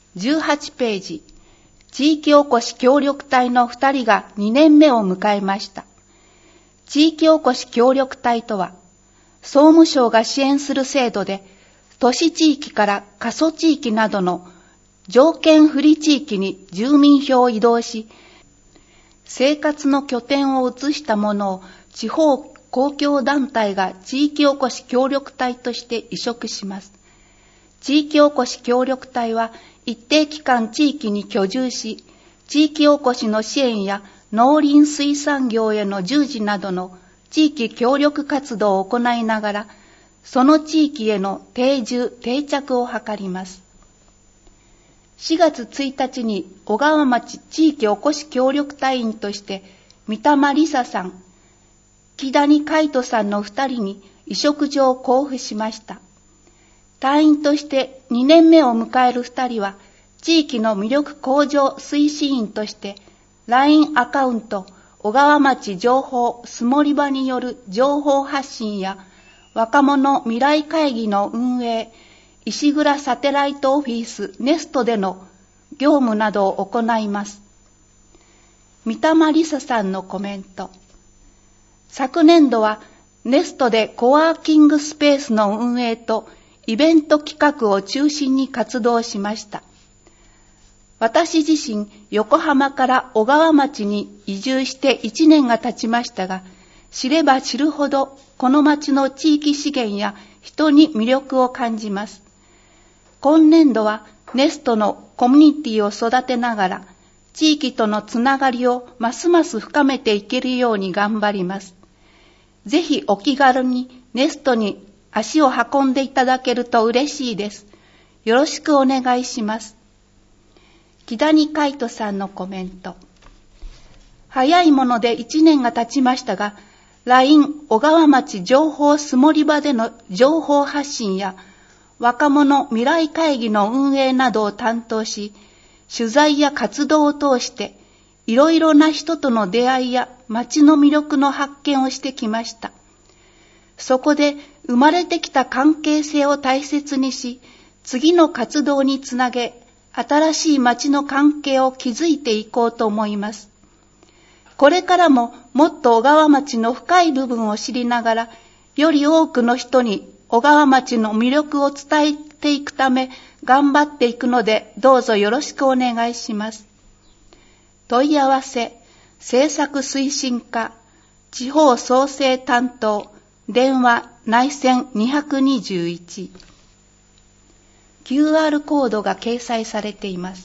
18ページ、地域おこし協力隊の2人が2年目を迎えました。地域おこし協力隊とは、総務省が支援する制度で、都市地域から過疎地域などの条件不利地域に住民票を移動し、生活の拠点を移したものを地方公共団体が地域おこし協力隊として移植します。地域おこし協力隊は一定期間地域に居住し、地域おこしの支援や農林水産業への従事などの地域協力活動を行いながら、その地域への定住・定着を図ります。4月1日に小川町地域おこし協力隊員として、三玉理沙さん、木谷海人さんの2人に委嘱状を交付しました。隊員として2年目を迎える2人は、地域の魅力向上推進員として、LINE アカウント、小川町情報すもり場による情報発信や、若者未来会議の運営、石倉サテライトオフィスネストでの業務などを行います。三玉理沙さんのコメント。昨年度はネストでコワーキングスペースの運営とイベント企画を中心に活動しました。私自身、横浜から小川町に移住して1年が経ちましたが、知れば知るほどこの町の地域資源や人に魅力を感じます。今年度はネストのコミュニティを育てながら、地域とのつながりをますます深めていけるように頑張ります。ぜひお気軽にネストに足を運んでいただけると嬉しいです。よろしくお願いします。木谷海人さんのコメント。早いもので1年が経ちましたが、LINE 小川町情報すもり場での情報発信や、若者未来会議の運営などを担当し、取材や活動を通して、いろいろな人との出会いや町の魅力の発見をしてきました。そこで生まれてきた関係性を大切にし、次の活動につなげ、新しい町の関係を築いていこうと思います。これからももっと小川町の深い部分を知りながら、より多くの人に小川町の魅力を伝えていくため頑張っていくので、どうぞよろしくお願いします。問い合わせ、政策推進課、地方創生担当、電話内線221。QR コードが掲載されています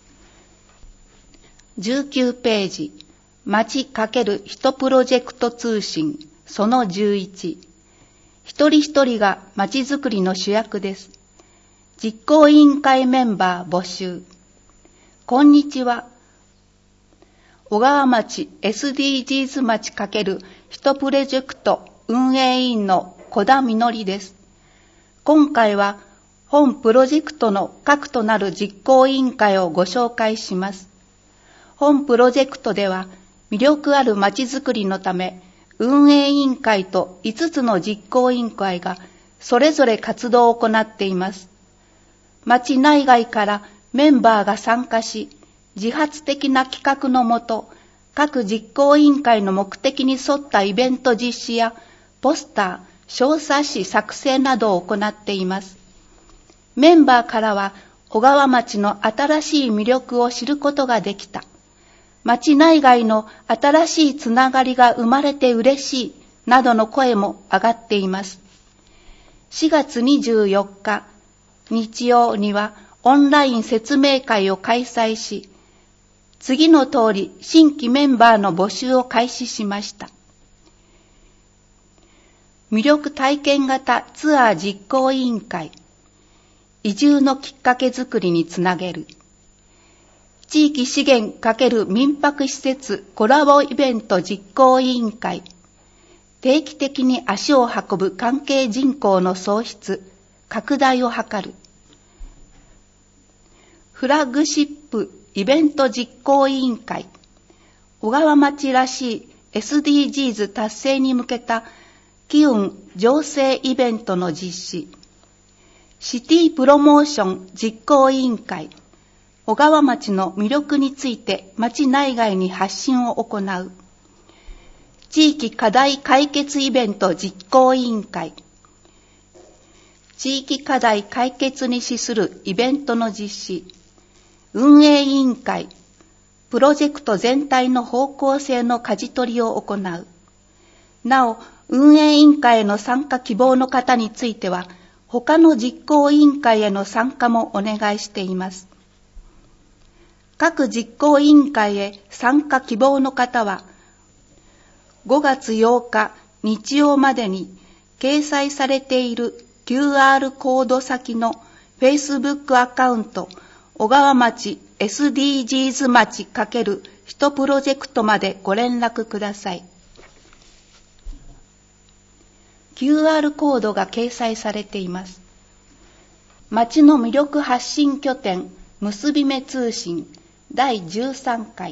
。19ページ、町×人プロジェクト通信、その11。一人一人が町づくりの主役です。実行委員会メンバー募集。こんにちは。小川町 SDGs 町×人プロジェクト運営委員の小田みのりです。今回は本プロジェクトの核となる実行委員会をご紹介します。本プロジェクトでは魅力あるまちづくりのため、運営委員会と5つの実行委員会がそれぞれ活動を行っています。町内外からメンバーが参加し、自発的な企画のもと、各実行委員会の目的に沿ったイベント実施やポスター、小冊子作成などを行っています。メンバーからは小川町の新しい魅力を知ることができた。町内外の新しいつながりが生まれて嬉しいなどの声も上がっています。4月24日日曜にはオンライン説明会を開催し、次の通り新規メンバーの募集を開始しました。魅力体験型ツアー実行委員会、移住のきっかけづくりにつなげる。地域資源×民泊施設コラボイベント実行委員会、定期的に足を運ぶ関係人口の創出、拡大を図る。フラッグシップイベント実行委員会、小川町らしい SDGs 達成に向けた機運醸成イベントの実施。シティプロモーション実行委員会、 小川町の魅力について町内外に発信を行う。地域課題解決イベント実行委員会。地域課題解決に資するイベントの実施。運営委員会。プロジェクト全体の方向性の舵取りを行う。なお、運営委員会への参加希望の方については、他の実行委員会への参加もお願いしています。各実行委員会へ参加希望の方は、5月8日日曜までに掲載されている QR コード先の Facebook アカウント、小川町 SDGs 町×人プロジェクトまでご連絡ください。QR コードが掲載されています。町の魅力発信拠点結び目通信第13回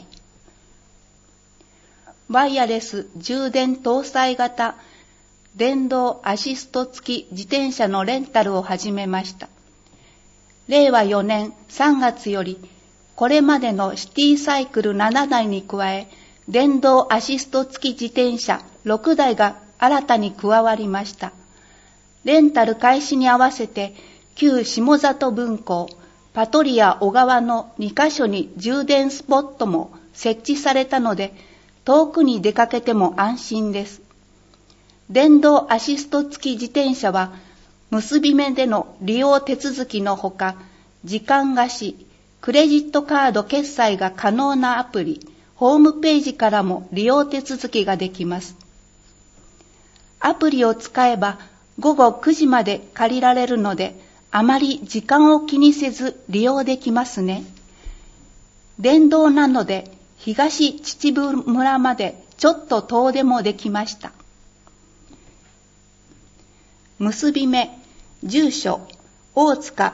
ワイヤレス充電搭載型電動アシスト付き自転車のレンタルを始めました。令和4年3月よりこれまでのシティサイクル7台に加え電動アシスト付き自転車6台が新たに加わりました。レンタル開始に合わせて旧下里分校、パトリア小川の2カ所に充電スポットも設置されたので遠くに出かけても安心です。電動アシスト付き自転車は結び目での利用手続きのほか時間貸し、クレジットカード決済が可能なアプリ、ホームページからも利用手続きができます。アプリを使えば午後9時まで借りられるので、あまり時間を気にせず利用できますね。電動なので東秩父村までちょっと遠出もできました。結び目、住所、大塚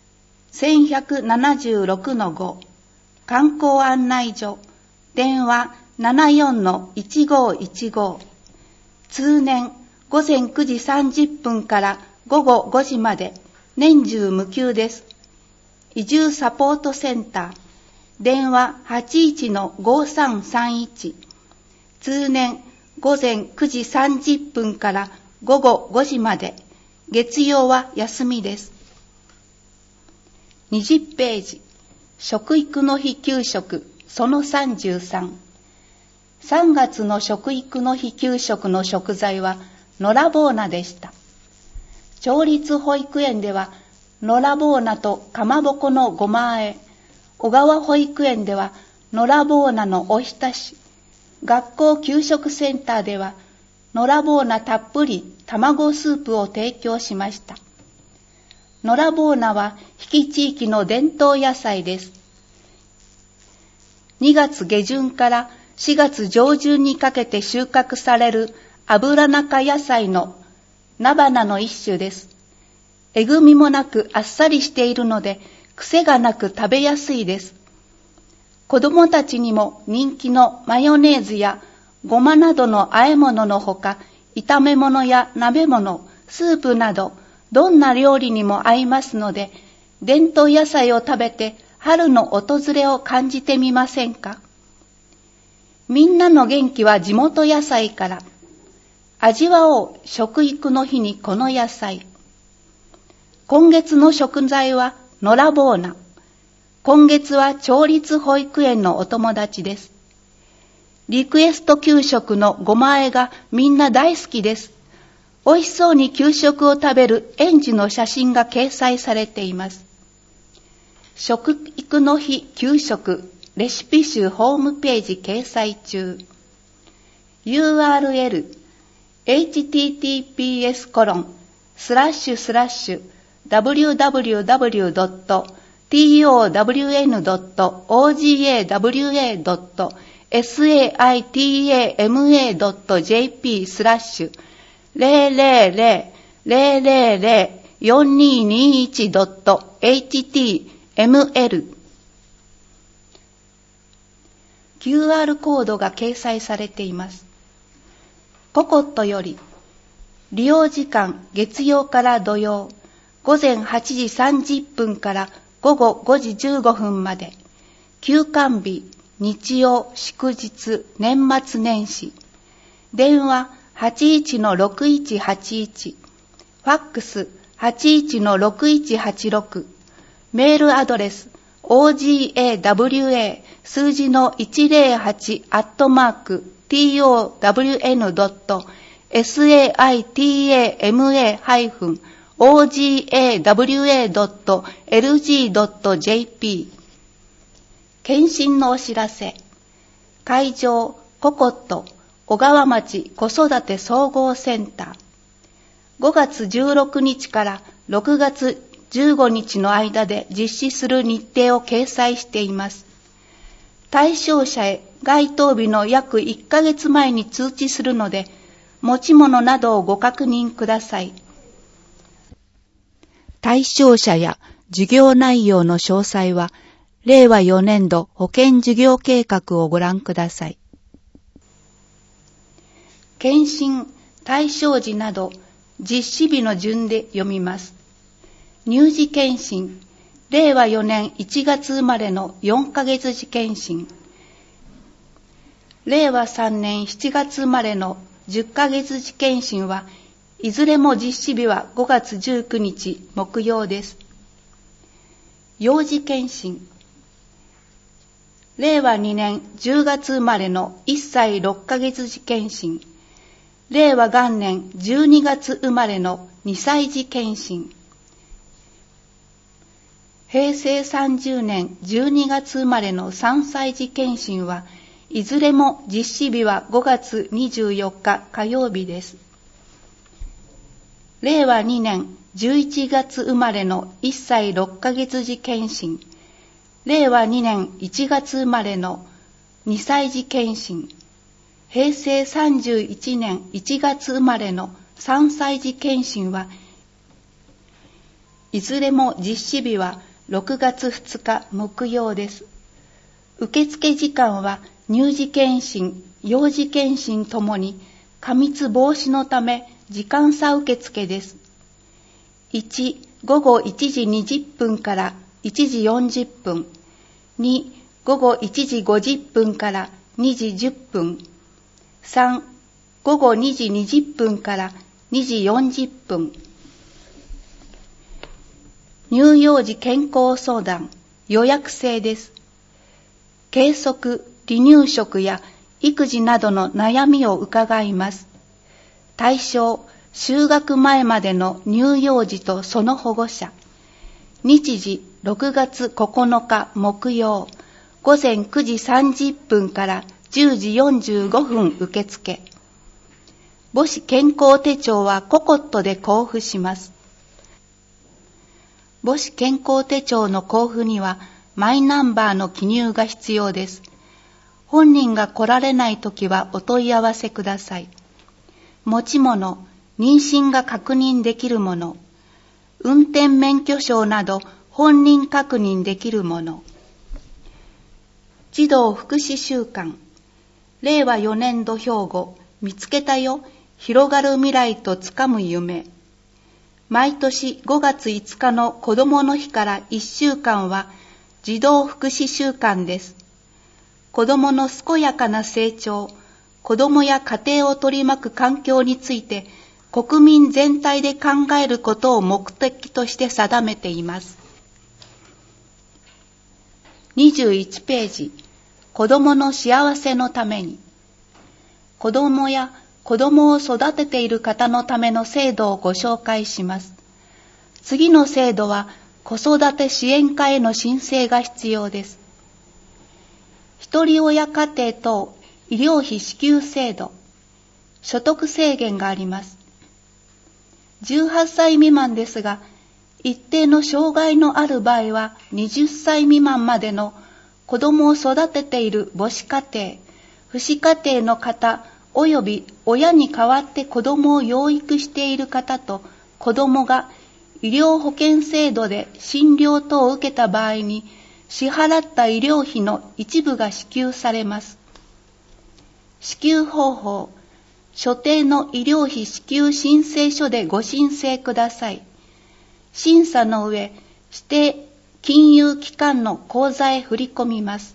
1176-5、観光案内所、電話 74-1515、通年午前9時30分から午後5時まで年中無休です。移住サポートセンター、電話 81-5331、通年午前9時30分から午後5時まで、月曜は休みです。20ページ、食育の日給食その33。3月の食育の日給食の食材はのらぼう菜でした。町立保育園ではのらぼう菜とかまぼこのごま和え、小川保育園ではのらぼう菜のおひたし、学校給食センターではのらぼう菜たっぷり卵スープを提供しました。のらぼう菜は比企地域の伝統野菜です。2月下旬から4月上旬にかけて収穫される油中野菜の菜花の一種です。えぐみもなくあっさりしているので癖がなく食べやすいです。子どもたちにも人気のマヨネーズやごまなどの和え物のほか、炒め物や鍋物、スープなどどんな料理にも合いますので、伝統野菜を食べて春の訪れを感じてみませんか。みんなの元気は地元野菜から。味わおう食育の日にこの野菜。今月の食材はのらぼう菜。今月は町立保育園のお友達です。リクエスト給食のごま和えがみんな大好きです。美味しそうに給食を食べる園児の写真が掲載されています。食育の日給食レシピ集ホームページ掲載中。URL https://www.towatama.jp/000-4221.html QR コードが掲載されています。ココットより、利用時間月曜から土曜、午前8時30分から午後5時15分まで。休館日、日曜、祝日、年末年始。電話81-6181。ファックス81-6186。メールアドレス OGAWA 数字の 108-ton.saitama-ogawa.lg.jp。 検診のお知らせ。会場ココット小川町子育て総合センター。5月16日から6月15日の間で実施する日程を掲載しています。対象者へ該当日の約1ヶ月前に通知するので、持ち物などをご確認ください。対象者や授業内容の詳細は、令和4年度保健授業計画をご覧ください。検診、対象時など、実施日の順で読みます。乳児検診、令和4年1月生まれの4ヶ月児検診。令和3年7月生まれの10ヶ月児検診はいずれも実施日は5月19日木曜です。幼児検診。令和2年10月生まれの1歳6ヶ月児検診。令和元年12月生まれの2歳児検診。平成30年12月生まれの3歳児検診はいずれも実施日は5月24日火曜日です。令和2年11月生まれの1歳6ヶ月児検診。令和2年1月生まれの2歳児検診。平成31年1月生まれの3歳児検診はいずれも実施日は6月2日木曜です。受付時間は乳児検診、幼児検診ともに過密防止のため時間差受付です。1、午後1時20分から1時40分。2、午後1時50分から2時10分。3、午後2時20分から2時40分。乳幼児健康相談、予約制です。計測、離乳食や育児などの悩みを伺います。対象、就学前までの乳幼児とその保護者。日時、6月9日木曜、午前9時30分から10時45分受付。母子健康手帳はココットで交付します。母子健康手帳の交付にはマイナンバーの記入が必要です。本人が来られないときはお問い合わせください。持ち物、妊娠が確認できるもの、運転免許証など本人確認できるもの。児童福祉週間、令和4年度標語、見つけたよ、広がる未来とつかむ夢。毎年5月5日の子どもの日から1週間は児童福祉週間です。子どもの健やかな成長、子どもや家庭を取り巻く環境について国民全体で考えることを目的として定めています。21ページ、子どもの幸せのために。子どもや子どもを育てている方のための制度をご紹介します。次の制度は子育て支援課への申請が必要です。一人親家庭等医療費支給制度。所得制限があります。18歳未満ですが、一定の障害のある場合は20歳未満までの子どもを育てている母子家庭、父子家庭の方および親に代わって子どもを養育している方と子どもが医療保険制度で診療等を受けた場合に支払った医療費の一部が支給されます。支給方法、所定の医療費支給申請書でご申請ください。審査の上、指定金融機関の口座へ振り込みます。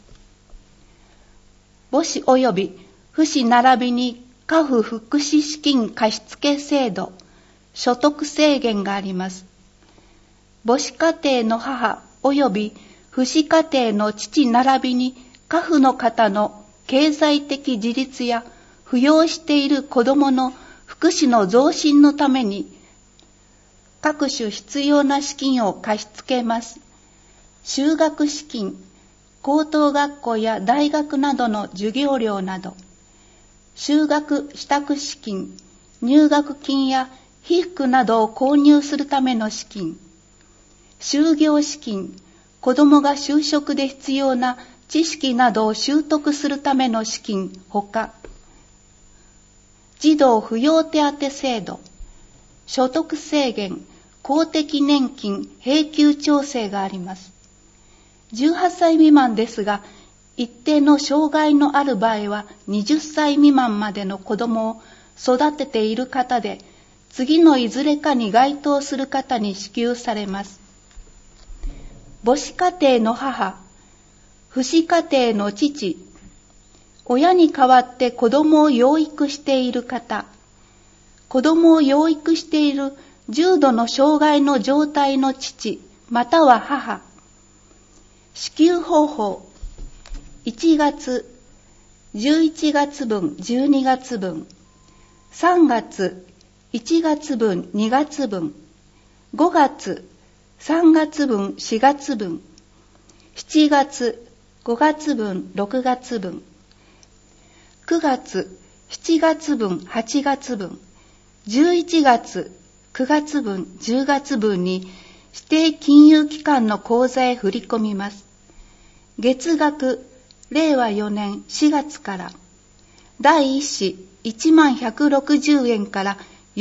母子及び父子並びに家父福祉資金貸付制度、所得制限があります。母子家庭の母及び父子家庭の父並びに家父の方の経済的自立や扶養している子どもの福祉の増進のために各種必要な資金を貸し付けます。修学資金、高等学校や大学などの授業料など、修学支度資金、入学金や被服などを購入するための資金、就業資金、子どもが就職で必要な知識などを習得するための資金ほか、児童扶養手当制度、所得制限、公的年金、永久調整があります。18歳未満ですが、一定の障害のある場合は20歳未満までの子どもを育てている方で、次のいずれかに該当する方に支給されます。母子家庭の母、父子家庭の父、親に代わって子どもを養育している方、子どもを養育している重度の障害の状態の父、または母。支給方法、1月、11月分、12月分、3月、1月分、2月分、5月、3月分、4月分、7月、5月分、6月分、9月、7月分、8月分、11月、9月分、10月分に指定金融機関の口座へ振り込みます。月額、令和4年4月から、第1子1160円から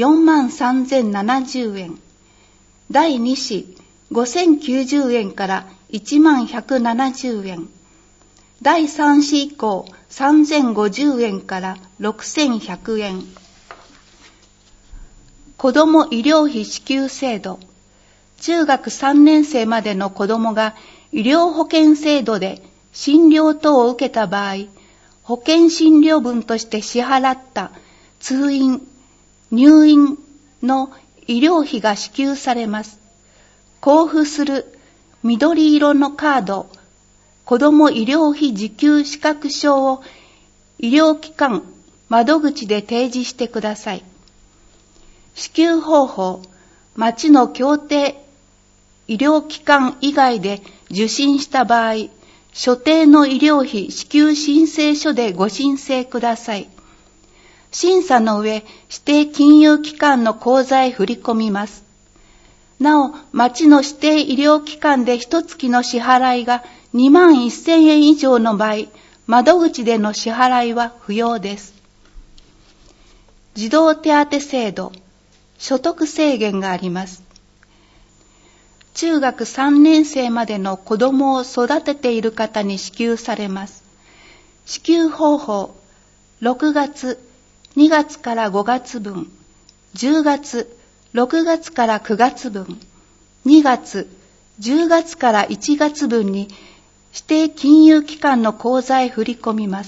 43070円、第2子5090円から11170円、第3子以降3050円から6100円。子ども医療費支給制度。中学3年生までの子どもが医療保険制度で診療等を受けた場合、保険診療分として支払った通院、入院の医療費が支給されます。交付する緑色のカード、子ども医療費受給資格証を医療機関窓口で提示してください。支給方法、町の協定医療機関以外で受診した場合、所定の医療費支給申請書でご申請ください。審査の上、指定金融機関の口座へ振り込みます。なお、町の指定医療機関で一月の支払いが2万1000円以上の場合、窓口での支払いは不要です。児童手当制度、所得制限があります。中学3年生までの子どもを育てている方に支給されます。支給方法、6月、2月から5月分、10月、6月から9月分、2月、10月から1月分に指定金融機関の口座へ振り込みます。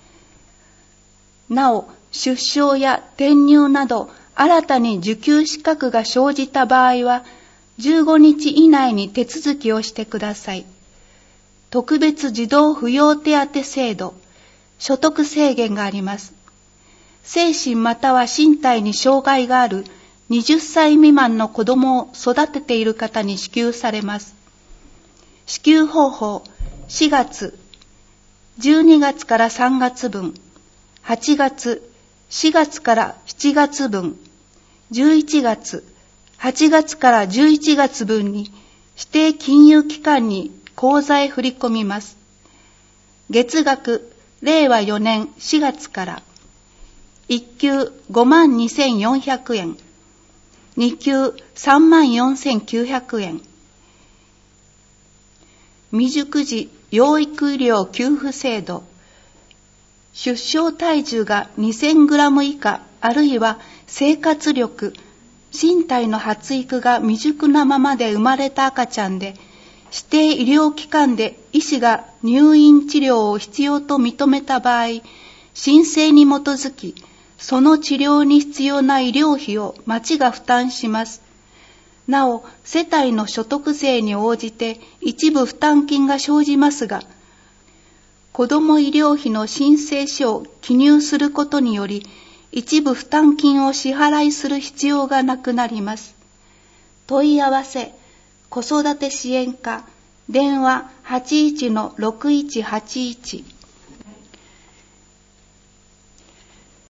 なお、出生や転入など新たに受給資格が生じた場合は、15日以内に手続きをしてください。特別児童扶養手当制度、所得制限があります。精神または身体に障害がある20歳未満の子どもを育てている方に支給されます。支給方法、4月、12月から3月分、8月、4月から7月分、11月、8月から11月分に指定金融機関に口座へ振り込みます。月額、令和4年4月から1級52,400円、2級34,900円。未熟児養育医療給付制度。出生体重が2000グラム以下、あるいは生活力、身体の発育が未熟なままで生まれた赤ちゃんで、 指定医療機関で医師が入院治療を必要と認めた場合、申請に基づき、その治療に必要な医療費を町が負担します。なお、世帯の所得税に応じて一部負担金が生じますが、子ども医療費の申請書を記入することにより、一部負担金を支払いする必要がなくなります。問い合わせ、子育て支援課、電話 81-6181